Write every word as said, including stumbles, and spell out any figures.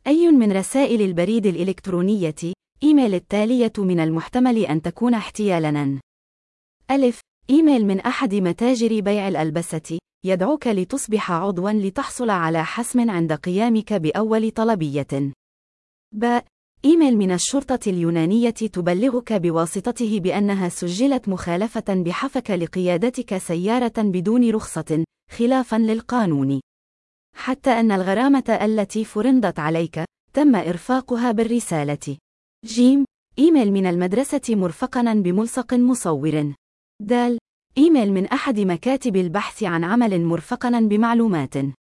أي من رسائل البريد الإلكترونية إيميل التالية من المحتمل أن تكون احتيالاً؟ ألف. إيميل من أحد متاجر بيع الألبسة يدعوك لتصبح عضواً لتحصل على حسم عند قيامك بأول طلبية. ب. إيميل من الشرطة اليونانية تبلغك بواسطته بأنها سجلت مخالفة بحفك لقيادتك سيارة بدون رخصة، خلافاً للقانون، حتى أن الغرامة التي فرضت عليك تم إرفاقها بالرسالة. ج. إيميل من المدرسة مرفقاً بملصق مصور. د. إيميل من أحد مكاتب البحث عن عمل مرفقاً بمعلومات.